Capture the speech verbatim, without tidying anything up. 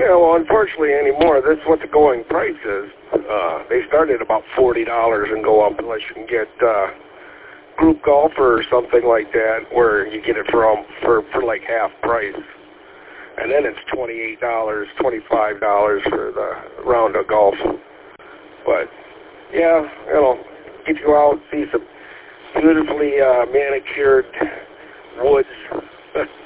Yeah, well, unfortunately anymore, that's what the going price is. Uh, they start at about forty dollars and go up unless you can get uh, group golfer or something like that, where you get it from for, for like half price. And then it's twenty-eight dollars, twenty-five dollars for the round of golf. But, yeah, it'll get you out, see some beautifully uh, manicured woods.